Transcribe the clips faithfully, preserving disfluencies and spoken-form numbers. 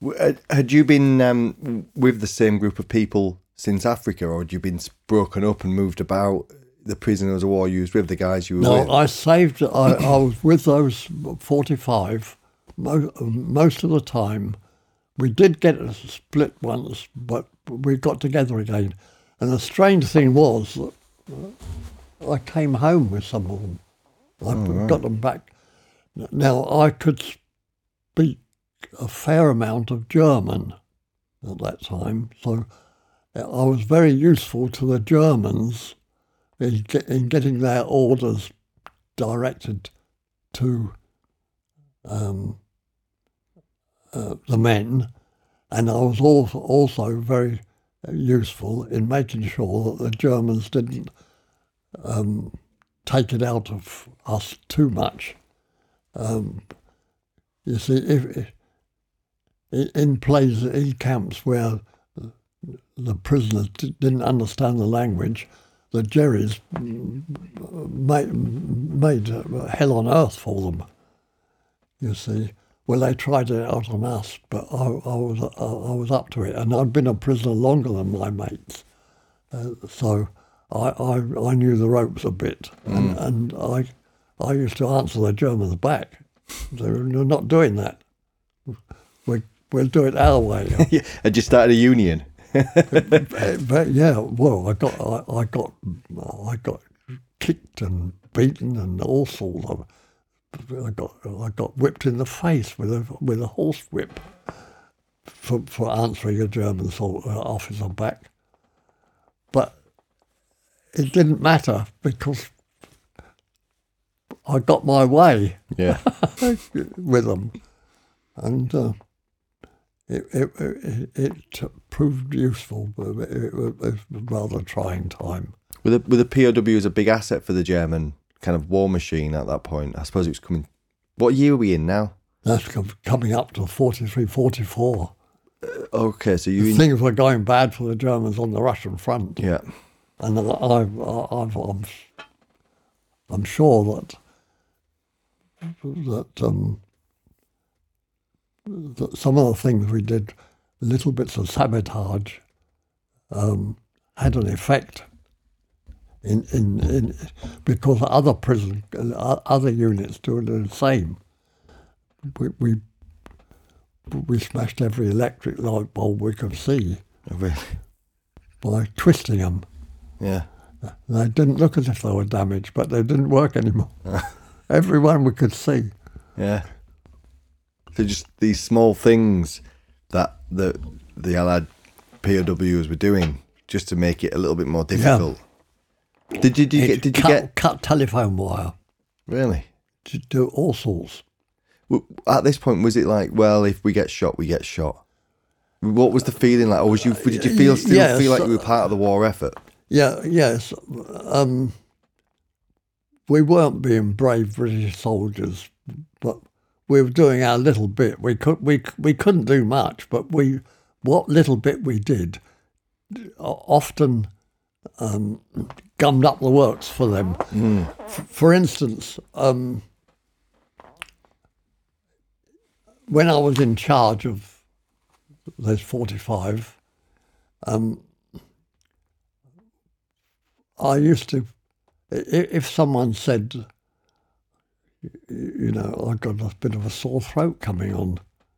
W- had- Had you been um, with the same group of people since Africa, or had you been broken up and moved about the prisoners of war you was with, the guys you were No, with? I saved, I, I was with those forty-five mo- most of the time. We did get a split once, but we got together again. And the strange thing was that I came home with some of them. I Oh, right. got them back. Now, I could speak a fair amount of German at that time, so I was very useful to the Germans in, get, in getting their orders directed to um, uh, the men, and I was also, also very useful in making sure that the Germans didn't um, take it out of us too much. Um, you see, if, if in places, in camps where the prisoners d- didn't understand the language, the Jerrys made, made hell on earth for them, you see. Well, they tried it out on us, but I, I was I, I was up to it, and I'd been a prisoner longer than my mates, uh, so I, I I knew the ropes a bit, and, Mm. and I I used to answer the Germans back. They were not doing that. We we'll do it our way. Yeah. Had you started a union? but, but yeah, well, I got I, I got I got kicked and beaten and all sorts of. I got I got whipped in the face with a with a horse whip for for answering a German sort of officer back. But it didn't matter because I got my way Yeah. with them, and uh, it, it it it proved useful. But it, it was a rather trying time. Were the, were the P O Ws a big asset for the German kind of war machine at that point? I suppose it was coming. What year are we in now? That's com- coming up to forty-three, forty-four. Uh, okay, so you. In, Things were going bad for the Germans on the Russian front. yeah. And I, I, I, I've, I'm, I'm sure that that, um, that some of the things we did, little bits of sabotage, um, had an effect. In, in, in because other prison, other units do the same. We, we we smashed every electric light bulb we could see Oh, really? by twisting them. Yeah. They didn't look as if they were damaged, but they didn't work anymore. Every one we could see. Yeah. So just these small things that the the Allied P O Ws were doing just to make it a little bit more difficult. Yeah. Did you, did you It get? Did you cut, get? cut telephone wire? Really? To do all sorts. Well, at this point, was it like, well, if we get shot, we get shot? What was the feeling like? Or was you? Did you feel still Yes. feel like you were part of the war effort? Yeah. Yes. Um, we weren't being brave British soldiers, but we were doing our little bit. We could we we couldn't do much, but we what little bit we did often um, gummed up the works for them. Mm. F- for instance, um, when I was in charge of those forty-five, um, I used to, if someone said, you know, I got a bit of a sore throat coming on,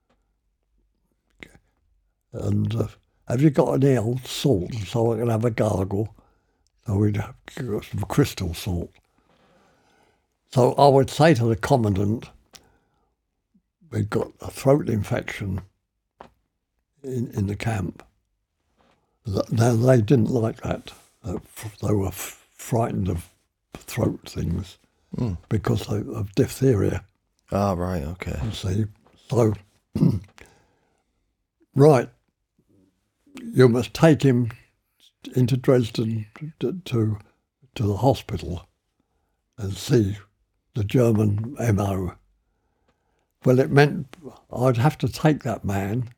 and uh, have you got any old salt so I can have a gargle? So we'd have some crystal salt. So I would say to the commandant, we've got a throat infection in, in the camp. Now, they didn't like that. They were f- frightened of throat things mm. because of, of diphtheria. Ah, right, okay. You see, so, right, you must take him into Dresden to, to to the hospital and see the German M O. Well, it meant I'd have to take that man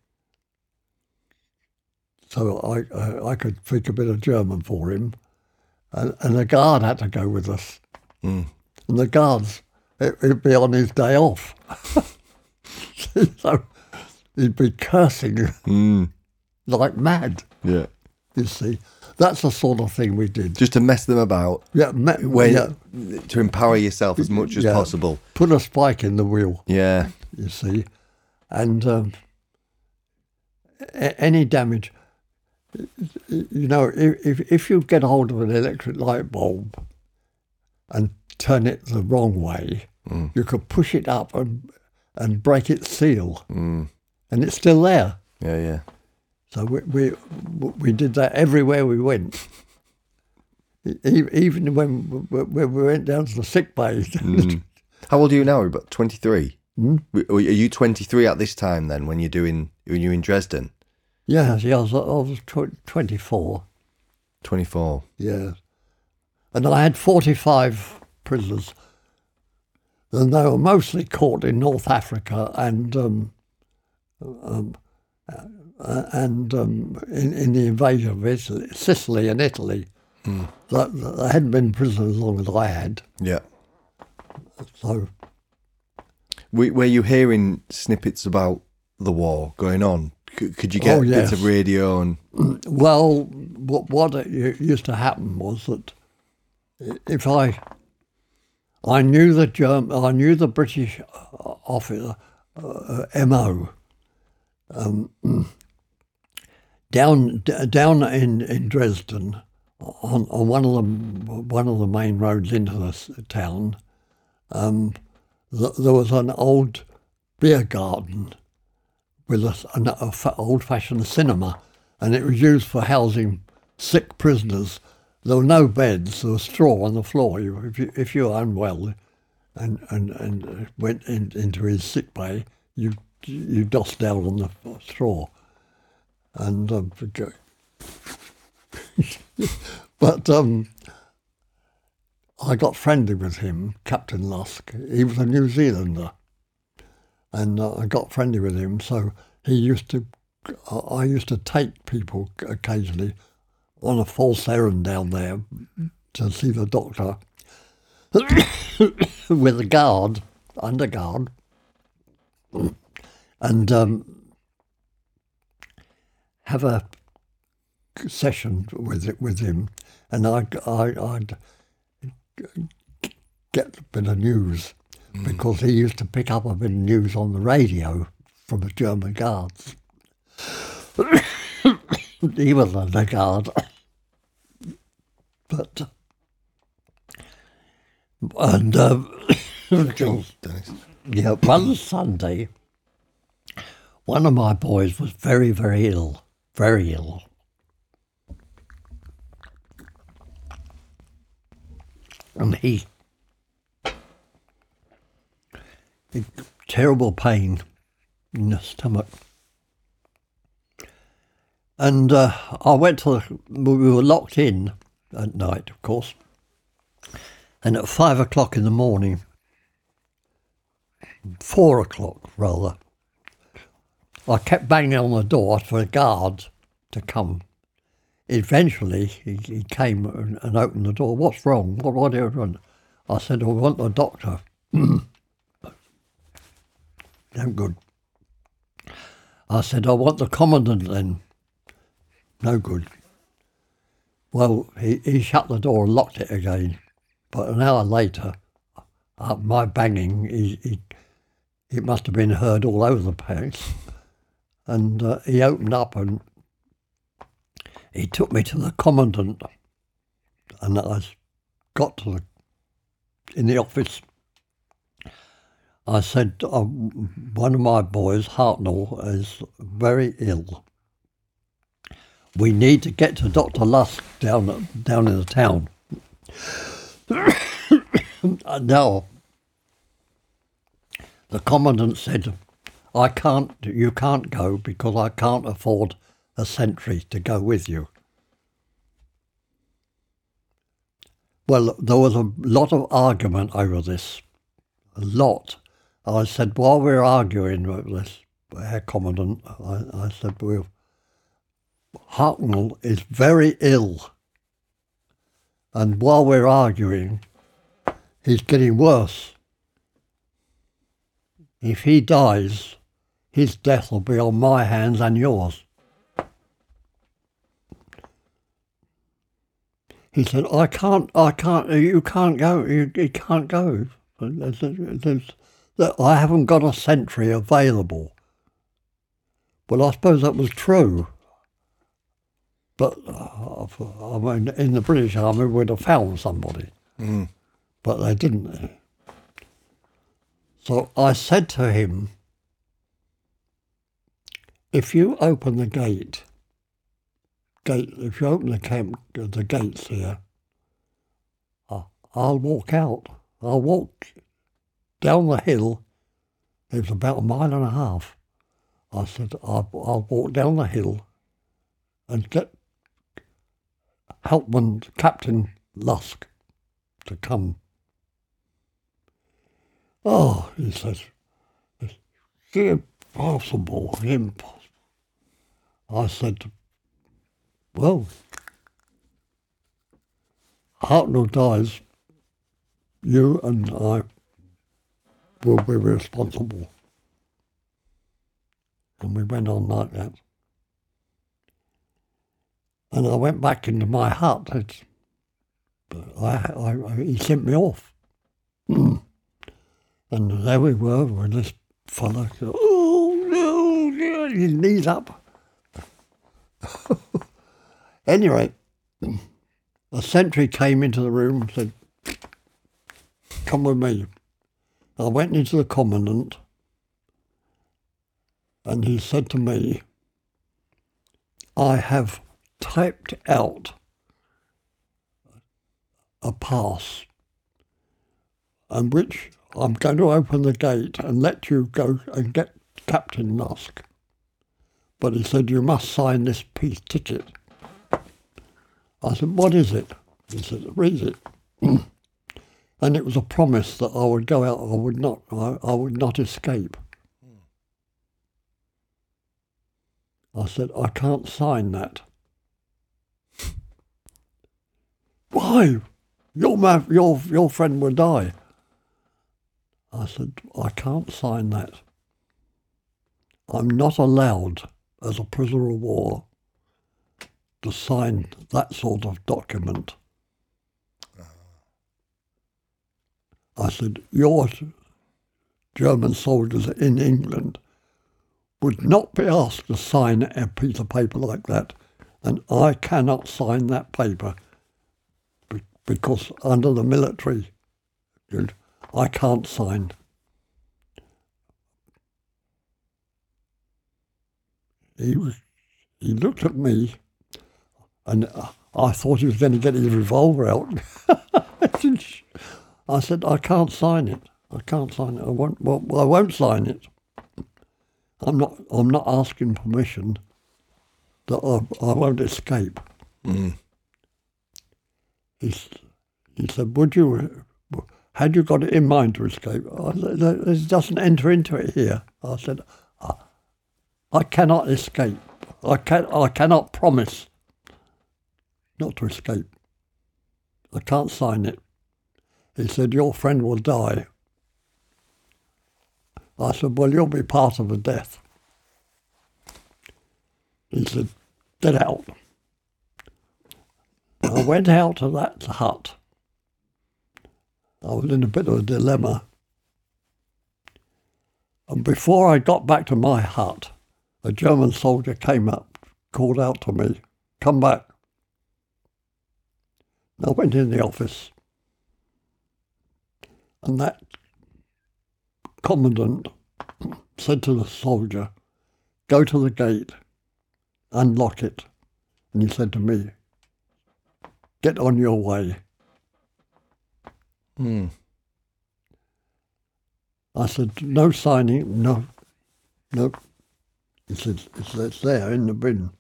so I I, I could speak a bit of German for him, and, and the guard had to go with us. Mm. And the guards, it, it'd be on his day off. So he'd be cursing Mm. like mad, Yeah. you see. That's the sort of thing we did. Just to mess them about, Yeah, me, when, yeah, to empower yourself as much as yeah. possible. Put a spike in the wheel, Yeah. you see. And um, a- any damage, you know, if, if you get hold of an electric light bulb and turn it the wrong way, Mm. you could push it up and and break its seal, Mm. and it's still there. Yeah, yeah. So we we, we did that everywhere we went. E- Even when when we went down to the sick bay. Mm. How old are you now? About twenty-three? Hmm? Are you twenty-three at this time then, when you're doing, when you're in Dresden? Yes, yeah, I was, I was tw- twenty-four. twenty-four. Yeah. And I had forty-five prisoners. And they were mostly caught in North Africa and um, um, uh, and um, in, in the invasion of Italy, Sicily and Italy. Mm. They, they hadn't been prisoners as long as I had. Yeah. So, Were, were you hearing snippets about the war going on? C- could you get Oh, yes. bits of radio and... well, what, what it u- used to happen was that if I I knew the Germ, I knew the British officer uh, M O um, down d- down in, in Dresden on, on one of the one of the main roads into the s- town. Um, th- there was an old beer garden with a, an a fa- old-fashioned cinema, and it was used for housing sick prisoners. There were no beds. There was straw on the floor. You, if, you, if you were unwell and, and, and went in, into his sick bay, you you dossed down on the straw. And um, but um, I got friendly with him, Captain Lusk. He was a New Zealander, and uh, I got friendly with him. So he used to, I used to take people occasionally on a false errand down there to see the doctor with a guard, under guard, and um, have a session with with him, and I I I'd get a bit of news mm. because he used to pick up a bit of news on the radio from the German guards. He was under guard. But, and, um, yeah, one Sunday, one of my boys was very, very ill, very ill. And he, he terrible pain in the stomach. And uh, I went to, the, we were locked in at night, of course. And at five o'clock in the morning, four o'clock rather, I kept banging on the door for a guard to come. Eventually, he, he came and, and opened the door. What's wrong? What, what do you want? I said, I want the doctor. No good. I said, I want the commandant then. No good. Well, he, he shut the door and locked it again. But an hour later, uh, my banging, he, he, it must have been heard all over the place. And uh, he opened up and he took me to the commandant. And I got to the, in the office. I said, uh, one of my boys, Hartnell, is very ill. We need to get to Doctor Lusk down down in the town. Now, the commandant said, I can't, you can't go because I can't afford a sentry to go with you. Well, there was a lot of argument over this, a lot. I said, while we're arguing with this, Herr Commandant, I, I said, we'll Hartnell is very ill, and while we're arguing, he's getting worse. If he dies, his death will be on my hands and yours. He said, I can't, I can't, you can't go, you, you can't go. There's, there's, I haven't got a sentry available. Well, I suppose that was true. But uh, I mean, in the British Army, we'd have found somebody. Mm. But they didn't. So I said to him, if you open the gate, gate if you open the camp, the gates here, I'll walk out. I'll walk down the hill. It was about a mile and a half. I said, I'll, I'll walk down the hill and get Helpman, Captain Lusk, to come. Oh, he says, it's impossible, impossible. I said, well, Hartnell dies, you and I will be responsible. And we went on like that. And I went back into my hut. It's, I, I, he sent me off. And there we were with this fella. Oh, no, no, his knees up. Anyway, a sentry came into the room and said, come with me. I went into the commandant and he said to me, I have typed out a pass and which I'm going to open the gate and let you go and get Captain Lusk. But he said, you must sign this piece ticket. I said, what is it? He said, read it. And it was a promise that I would go out, I would not, I, I would not escape. I said, I can't sign that. Why? Your, ma- your, your friend will die. I said, I can't sign that. I'm not allowed, as a prisoner of war, to sign that sort of document. I said, your German soldiers in England would not be asked to sign a piece of paper like that, and I cannot sign that paper because under the military, I can't sign. He was, he looked at me, and I thought he was going to get his revolver out. I said, I can't sign it. I can't sign it. I won't. Well, I won't sign it. I'm not. I'm not asking permission. That I, I won't escape. Mm. He, he said, would you? Had you got it in mind to escape? I said, it doesn't enter into it here. I said, I, I cannot escape. I can. I cannot promise not to escape. I can't sign it. He said, your friend will die. I said, well, you'll be part of the death. He said, get out. I went out to that hut. I was in a bit of a dilemma. And before I got back to my hut, a German soldier came up, called out to me, come back. And I went in the office. And that commandant said to the soldier, go to the gate, unlock it. And he said to me, get on your way. Mm. I said, no signing, no, no. He said, it's, it's there in the bin.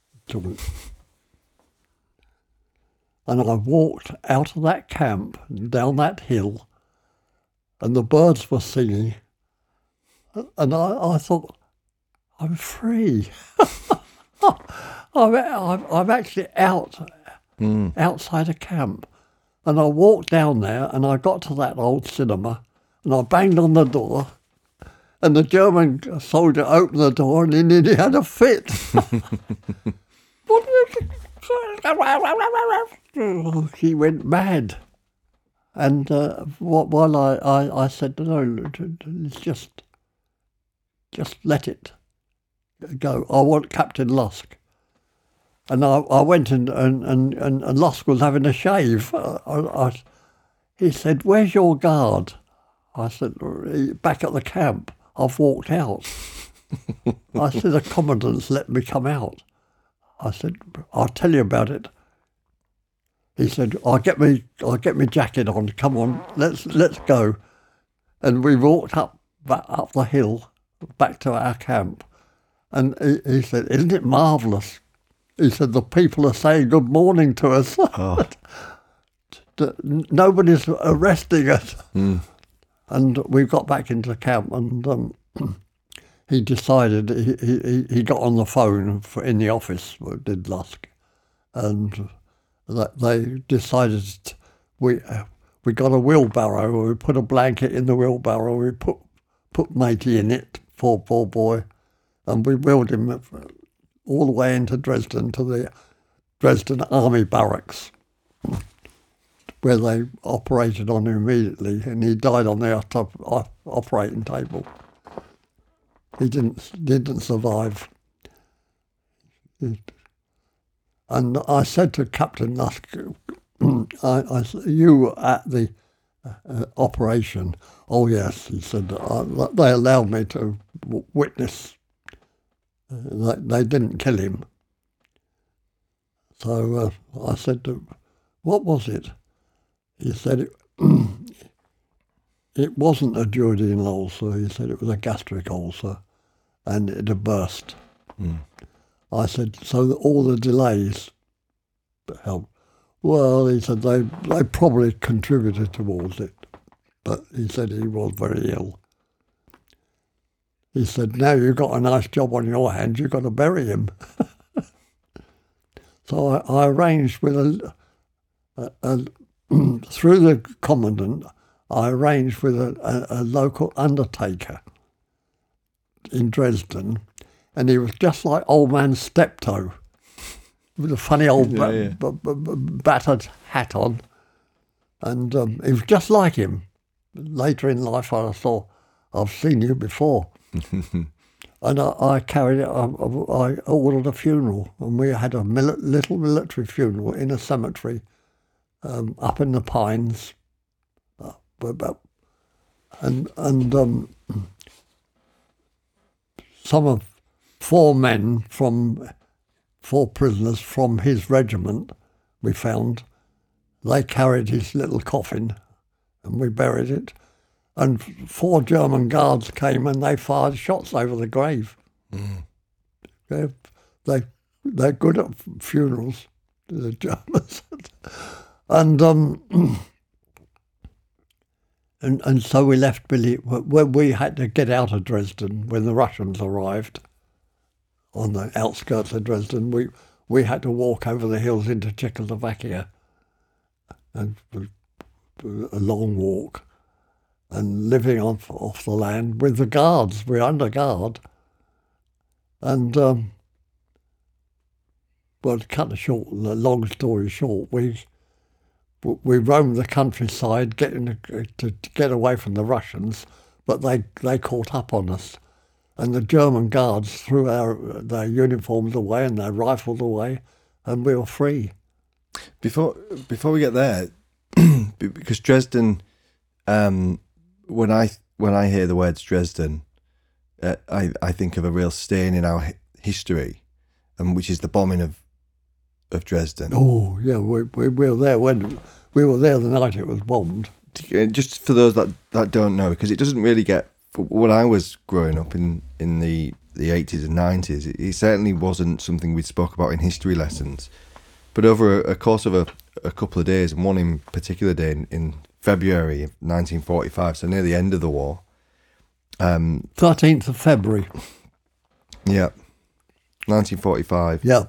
And I walked out of that camp, down that hill, and the birds were singing. And I, I thought, I'm free. I'm, I'm, I'm actually out, mm. outside a camp. And I walked down there and I got to that old cinema and I banged on the door And the German soldier opened the door and he nearly had a fit. He went mad. And uh, while I, I, I said, no, just, just let it go. I want Captain Lusk. And I, I went and, and, and, and Lusk was having a shave. I, I, he said, where's your guard? I said, back at the camp. I've walked out. I said, the commandant's let me come out. I said, I'll tell you about it. He said, I'll get me I'll get my jacket on, come on, let's let's go. And we walked up back up the hill, back to our camp. And he, he said, isn't it marvellous? He said, the people are saying good morning to us. Oh. Nobody's arresting us. Mm. And we got back into camp and um, he decided, he, he, he got on the phone for, in the office, did Lusk, and they decided we we got a wheelbarrow, we put a blanket in the wheelbarrow, we put put Matey in it, poor, poor boy, and we wheeled him all the way into Dresden to the Dresden Army Barracks, where they operated on him immediately, and he died on the operating table. He didn't didn't survive. And I said to Captain Lusk, I, I, you were at the uh, operation. Oh yes, he said, uh, they allowed me to w- witness. Uh, they, they didn't kill him. So uh, I said to him, what was it? He said, it, it wasn't a duodenal ulcer. He said it was a gastric ulcer and it had burst. Mm. I said, so all the delays helped. Well, he said, they, they probably contributed towards it. But he said he was very ill. He said, now you've got a nice job on your hands, you've got to bury him. So I, I arranged with a, a, a through the commandant, I arranged with a, a, a local undertaker in Dresden, and he was just like old man Steptoe, with a funny old yeah, ba- yeah. B- b- b- battered hat on, and um, he was just like him. Later in life, I thought, I've seen you before. And I, I carried it, I, I ordered a funeral, and we had a mili- little military funeral in a cemetery um, up in the Pines. Uh, about, and and um, some of four men from, four prisoners from his regiment we found, they carried his little coffin and we buried it. And four German guards came and they fired shots over the grave. Mm. They, they, they're good at funerals, the Germans. and, um, and and so we left Billy. When we had to get out of Dresden when the Russians arrived on the outskirts of Dresden, we, we had to walk over the hills into Czechoslovakia, and a long walk. And living off, off the land with the guards. We're under guard. And, um, well, to cut the short, the long story short, we we roamed the countryside getting to, to, to get away from the Russians, but they, they caught up on us. And the German guards threw our their uniforms away and their rifles away, and we were free. Before before we get there, because Dresden... Um, When I when I hear the words Dresden, uh, I I think of a real stain in our hi- history, and which is the bombing of of Dresden. Oh yeah, we we, we were there when we were there the night it was bombed. Just for those that, that don't know, because it doesn't really get. When I was growing up in, in the the eighties and nineties, it, it certainly wasn't something we spoke about in history lessons. But over a, a course of a, a couple of days, and one in particular day in, in February of nineteen forty-five, so near the end of the war. Um, thirteenth of February. Yeah, nineteen forty-five. Yeah.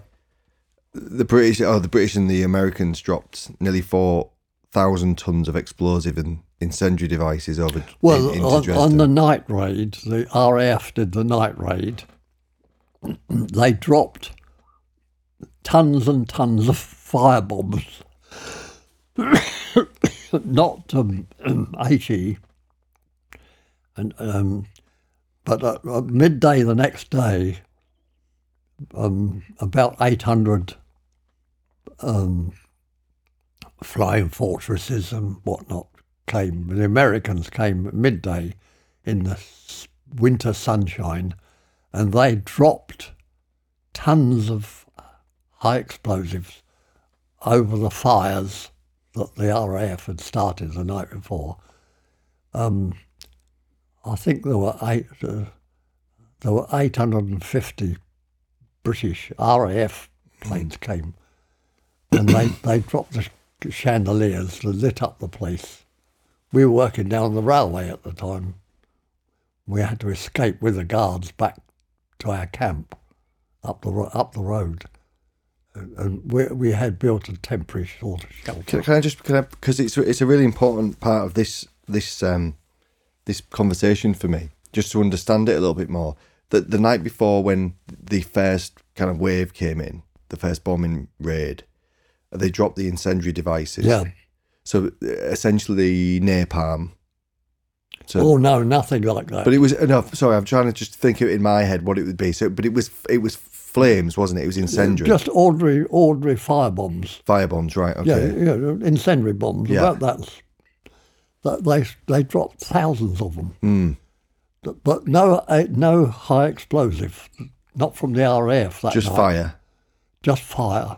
The British, oh, the British and the Americans dropped nearly four thousand tons of explosive in, incendiary devices over Well, in, into on, Dresden. on the night raid, the R A F did the night raid. They dropped tons and tons of firebombs. Not um, um, eighty, and um, but at, at midday the next day, um, about eight hundred um, flying fortresses and whatnot came. The Americans came at midday in the s- winter sunshine, and they dropped tons of high explosives over the fires that the R A F had started the night before. Um, I think there were eight. Uh, there were eight hundred fifty British R A F planes came, and they they dropped the chandeliers that lit up the place. We were working down the railway at the time. We had to escape with the guards back to our camp up the ro- up the road. And we we had built a temporary sort of shelter. Can, can I just can I because it's it's a really important part of this this um this conversation for me, just to understand it a little bit more. That the night before, when the first kind of wave came in, the first bombing raid, they dropped the incendiary devices. Yeah. So essentially napalm. So, Oh no, nothing like that. but it was enough. Sorry, I'm trying to just think of it in my head what it would be. So, but it was it was flames, wasn't it? It was incendiary. Just ordinary ordinary fire bombs. Fire bombs, right? Okay. Yeah, yeah, incendiary bombs. Yeah. About that. That they they dropped thousands of them. Mm. But, but no uh, no high explosive, not from the R A F. That Just night. fire. Just fire.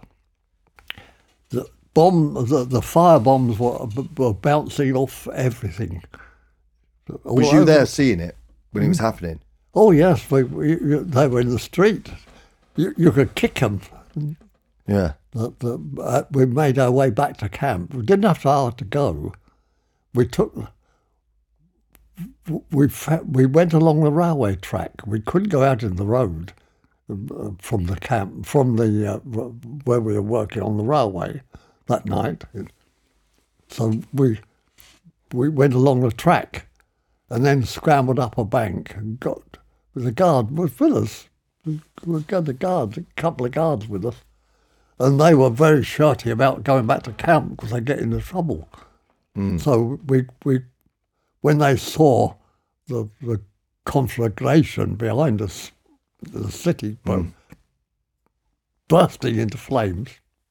The bomb, the, the fire bombs were, were bouncing off everything. All Was you over. there seeing it when it was happening? Oh yes, we, we, they were in the street. You, you could kick them. Yeah. The, the, uh, we made our way back to camp. We didn't have far to go. We took. We fa- we went along the railway track. We couldn't go out in the road uh, from the camp, from the uh, where we were working on the railway that night. So we we went along the track, and then scrambled up a bank and got. The guard was with us. We got the guards, a couple of guards with us, and they were very shirty about going back to camp because they get into trouble. Mm. So we we when they saw the the conflagration behind us, the city Mm. bursting into flames,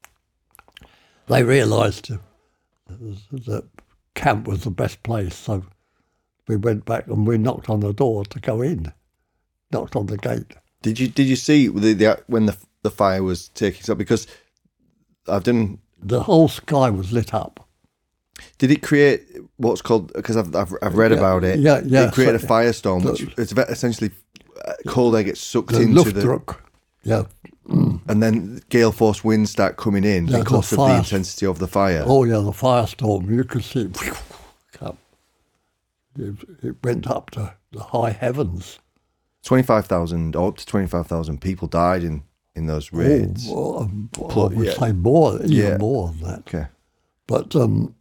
they realised that camp was the best place. So we went back and we knocked on the door to go in, knocked on the gate. Did you did you see the, the when the the fire was taking up? Because I've done. The whole sky was lit up. Did it create what's called? Because I've, I've I've read Yeah, about it. yeah, yeah, It created so- a firestorm, the- which it's ve- essentially uh, cold air gets sucked The into the, Luftdruck, yeah. and then gale force winds start coming in Yeah, the because of the fire- intensity of the fire. Oh yeah, the firestorm. You could see it come. It, it went up to the high heavens. Twenty-five thousand, up to twenty-five thousand people died in in those raids. Oh, um, I Pl- would yeah. say more, even Yeah. more than that. Okay. But um,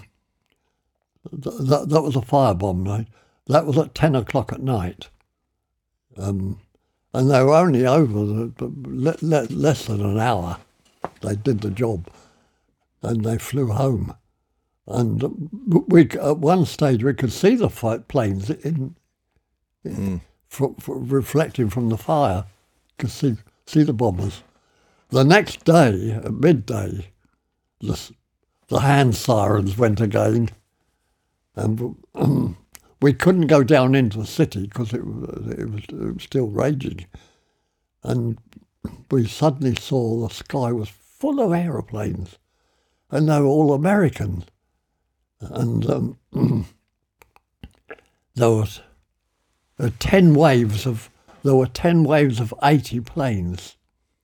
th- that, that was a firebomb night. That was at ten o'clock at night. Um, and they were only over the, the, le, le, less than an hour. They did the job, and they flew home. And um, we at one stage we could see the fight planes in, Mm. fr- fr- reflecting from the fire. Could see see the bombers. The next day at midday, the s- the hand sirens went again, and um, we couldn't go down into the city because it was, it was it was still raging, and we suddenly saw the sky was full of aeroplanes, and they were all American, and um, there was uh, ten waves of there were ten waves of eighty planes.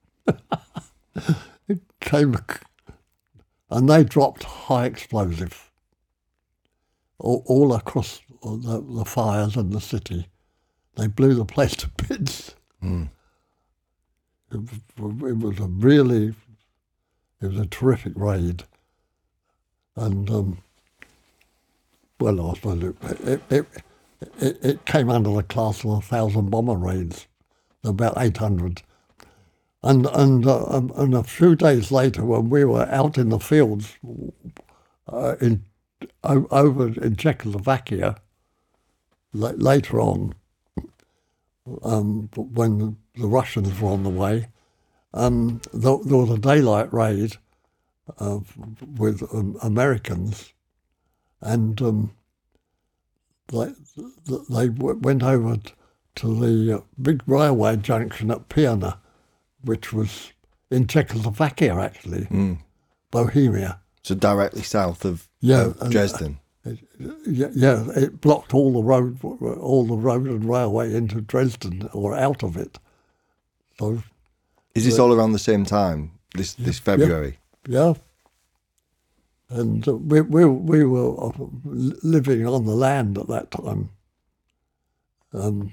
It came, and they dropped high explosive all, all across the, the fires in the city. They blew the place to bits. Mm. It, was- it was a really, it was a terrific raid, and um, well, I suppose it, it, it, it, it came under the class of a thousand bomber raids, about eight hundred. And, and, uh, um, and a few days later, when we were out in the fields uh, in o- over in Czechoslovakia, la- later on, um, when the Russians were on the way, um, there, there was a daylight raid uh, with um, Americans, and um, they, they went over to the big railway junction at Pirna, which was in Czechoslovakia, actually, mm. Bohemia. So directly south of, yeah, of and, Dresden. Uh, yeah, yeah, it blocked all the road, all the road and railway into Dresden or out of it. So, is this uh, all around the same time? This yeah, this February. Yeah. yeah. And uh, we we we were living on the land at that time. Um,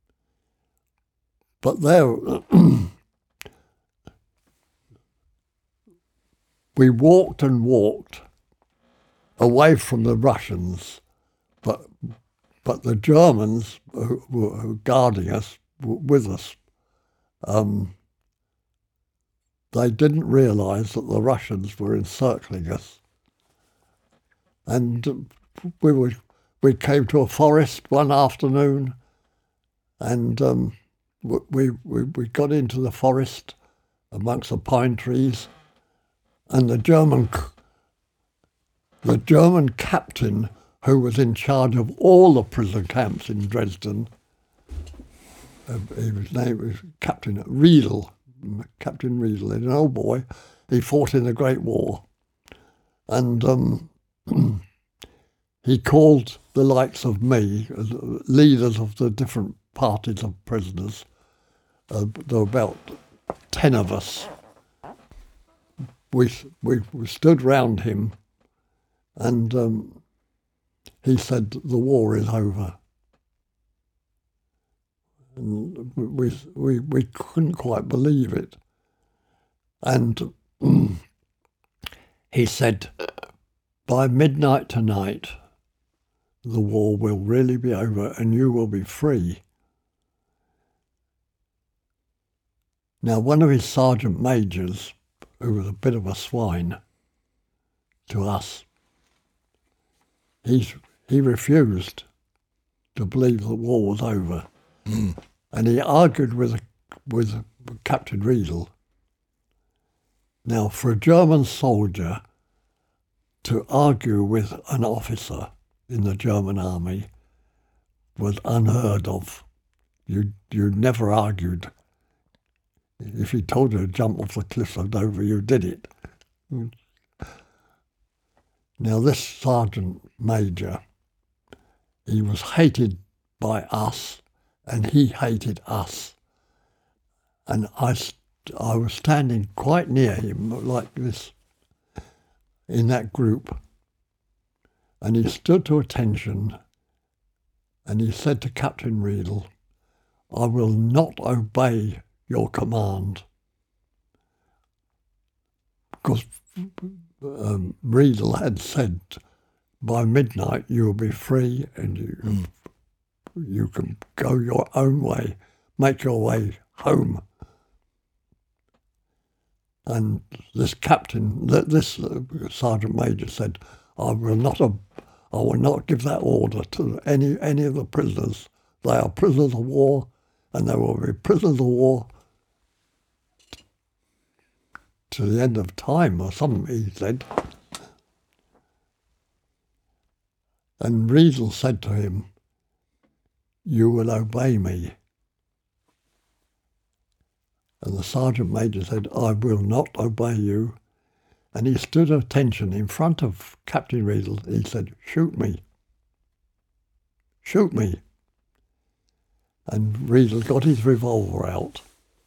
but there. We walked and walked away from the Russians, but but the Germans who were guarding us, with us, um, they didn't realise that the Russians were encircling us. And we were, we came to a forest one afternoon, and um, we, we we got into the forest amongst the pine trees. And the German, the German captain who was in charge of all the prison camps in Dresden, uh, his name was Captain Riedel, Captain Riedel, an old boy. He fought in the Great War, and um, he called the likes of me, uh, leaders of the different parties of prisoners. Uh, there were about ten of us. We, we we stood round him, and um, he said, "The war is over." And we we we couldn't quite believe it. And he said, "By midnight tonight, the war will really be over, and you will be free." Now, one of his sergeant majors, who was a bit of a swine to us, he, he refused to believe the war was over. Mm. And he argued with, with Captain Riedel. Now, for a German soldier to argue with an officer in the German army was unheard of. You, you never argued. If he told you to jump off the cliff of Dover, you did it. Now, this sergeant major, he was hated by us, and he hated us. And I, I was standing quite near him, like this, in that group. And he stood to attention, and he said to Captain Riedel, "I will not obey your command." Because um, Riedel had said, by midnight you will be free and you, mm. you can go your own way, make your way home. And this captain, this sergeant major said, I will not, I will not give that order to any, any of the prisoners. They are prisoners of war, and they will be prisoners of war to the end of time or something, he said. And Riedel said to him, "You will obey me." And the sergeant major said, "I will not obey you." And he stood at attention in front of Captain Riedel. He said, "Shoot me. Shoot me." And Riedel got his revolver out.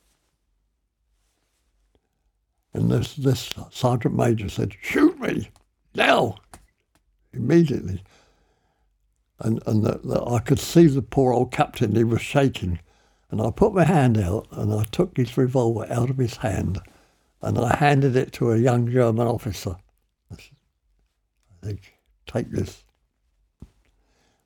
And this, this sergeant major said, "Shoot me, now," immediately. And, and the, the, I could see the poor old captain, he was shaking. And I put my hand out and I took his revolver out of his hand and I handed it to a young German officer. I said, "Take this."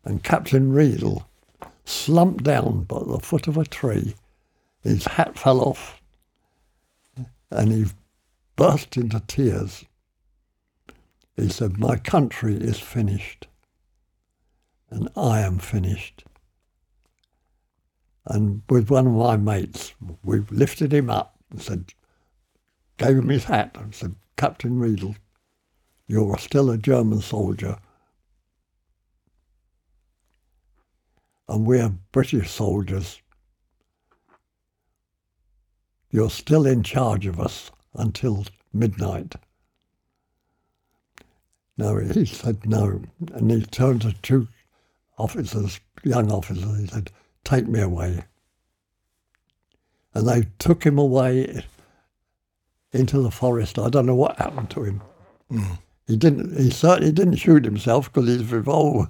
and Captain Riedel slumped down by the foot of a tree. His hat fell off, and he burst into tears. He said, "My country is finished, and I am finished." And with one of my mates, we lifted him up and said, gave him his hat and said, "Captain Riedel, you're still a German soldier, and we're British soldiers. You're still in charge of us until midnight." No, he said no, and he turned to two officers, young officers, he said, "Take me away." And they took him away into the forest. I don't know what happened to him. Mm. He didn't. He certainly didn't shoot himself because his revolver.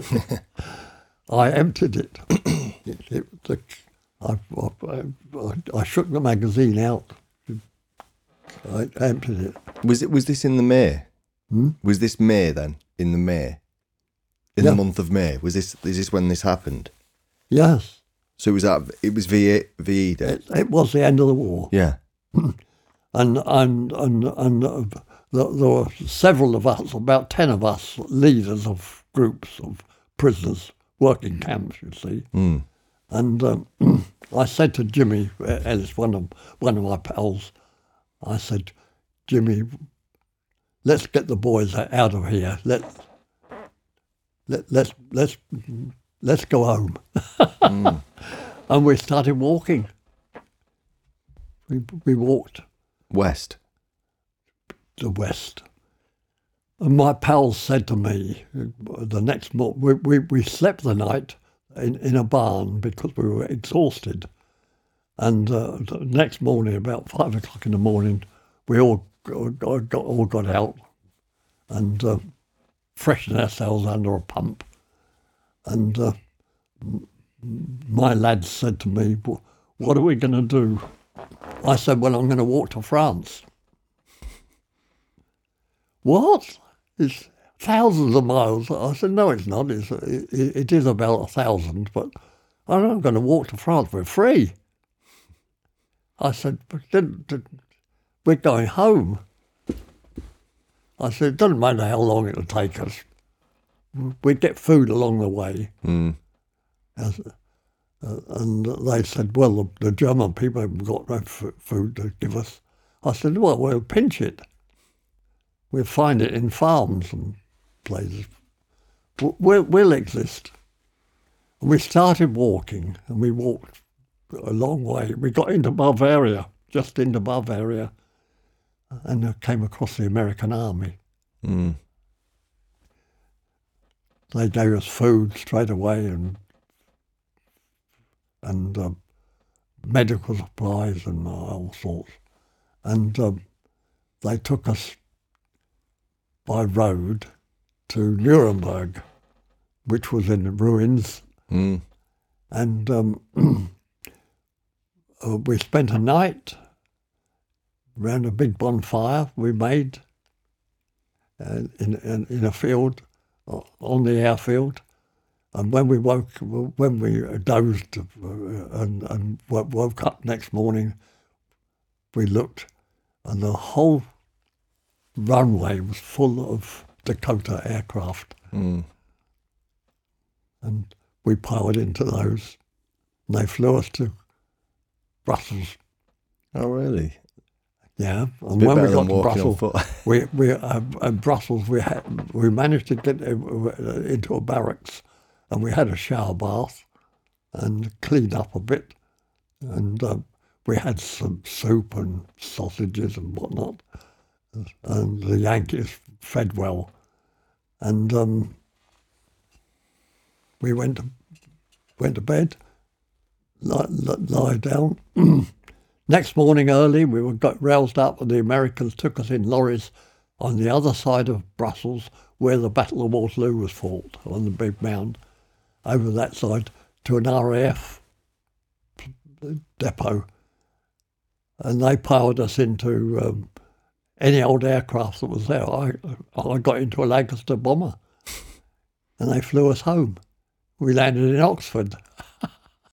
I emptied it. it, it the, I, I, I shook the magazine out. I emptied it. Was it? Was this in the May? Hmm? Was this May then? In the May, in Yeah. the month of May. Was this? Is this when this happened? Yes. So it was that. It was V E, V E Day. It, it was the end of the war. Yeah. And and and and uh, there, there were several of us, about ten of us, leaders of groups of prisoners, working camps, you see. Mm. And um, I said to Jimmy Ellis, one of one of my pals, I said, "Jimmy, let's get the boys out of here. Let let let's let's let's go home." Mm. And we started walking. We we walked West. the west. And my pals said to me the next morning, we, we, we slept the night in, in a barn because we were exhausted. And uh, the next morning, about five o'clock in the morning, we all got, got, all got out and uh, freshened ourselves under a pump. And uh, my lads said to me, "What are we going to do?" I said, "Well, I'm going to walk to France." "What? It's thousands of miles." I said, "No, it's not. It's, it, it is about a thousand, but I'm going to walk to France. We're free." I said, "But then, then, we're going home." I said, "It doesn't matter how long it'll take us. We get food along the way." Mm. As, uh, and they said, "Well, the, the German people haven't got no f- food to give us." I said, "Well, we'll pinch it. We'll find it in farms and places. We'll, we'll exist." And we started walking, and we walked a long way. We got into Bavaria, just into Bavaria, and came across the American army. Mm. They gave us food straight away and and uh, medical supplies and all sorts. And um, they took us by road to Nuremberg, which was in ruins. Mm. And um, uh, we spent a night around a big bonfire we made uh, in, in, in a field, uh, on the airfield. And when we woke, when we dozed uh, and, and woke up next morning, we looked, and the whole runway was full of Dakota aircraft. Mm. And we piled into those, and they flew us to Brussels. Oh, really? Yeah, and Bit when we better got than to walking on Brussels, foot. we we uh, in Brussels we had we managed to get uh, into a barracks, and we had a shower bath, and cleaned up a bit, and uh, we had some soup and sausages and whatnot, and the Yankees fed well, and um, we went to went to bed, lie, lie down. Next morning early, we were got roused up, and the Americans took us in lorries on the other side of Brussels, where the Battle of Waterloo was fought, on the big mound, over that side to an R A F depot. And they piled us into um, any old aircraft that was there. I, I got into a Lancaster bomber, and they flew us home. we landed in Oxford.